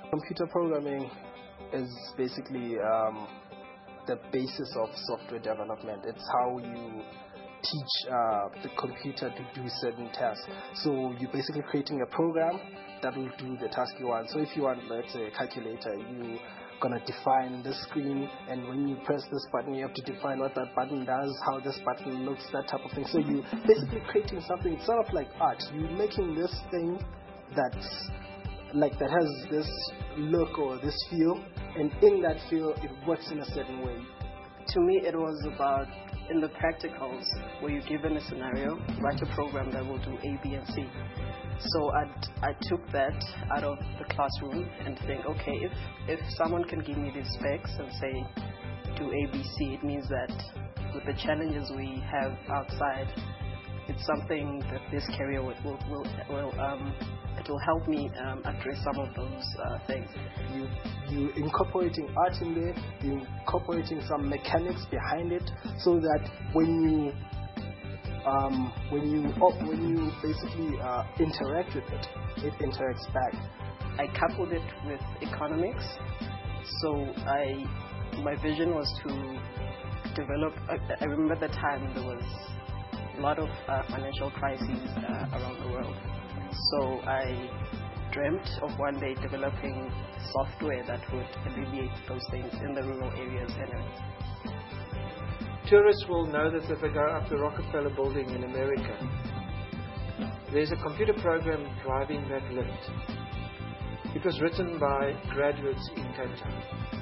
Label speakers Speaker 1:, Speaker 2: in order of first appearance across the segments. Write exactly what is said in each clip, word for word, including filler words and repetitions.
Speaker 1: Computer programming is basically um, the basis of software development. It's how you teach uh, the computer to do certain tasks. So you're basically creating a program that will do the task you want. So if you want, let's say, a calculator, you gonna define the screen, and when you press this button, you have to define what that button does, how this button looks, that type of thing. So you basically creating something. It's sort of like art. You're making this thing that's like that has this look or this feel, and in that feel, it works in a certain way.
Speaker 2: To me, it was about in the practicals where you're given a scenario, write a program that will do A, B, and C. So I, I took that out of the classroom and think, okay, if, if someone can give me these specs and say, do A, B, C, it means that with the challenges we have outside, it's something that this career will, will, will, will um, it will help me um, address some of those uh, things.
Speaker 1: You, you incorporating art in there, you incorporating some mechanics behind it, so that when you Um, when you oh, when you basically uh, interact with it, it interacts back.
Speaker 2: I coupled it with economics, so I my vision was to develop. I, I remember the time there was a lot of uh, financial crises uh, around the world, so I dreamt of one day developing software that would alleviate those things in the rural areas anyway.
Speaker 3: Tourists will know that if they go up the Rockefeller building in America, there's a computer program driving that lift. It was written by graduates in Cape Town.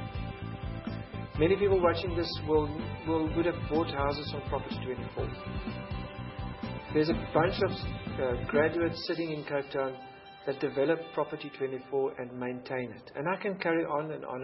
Speaker 3: Many people watching this will, will would have bought houses on Property twenty-four. There's a bunch of uh, graduates sitting in Cape Town that develop Property twenty-four and maintain it. And I can carry on and on.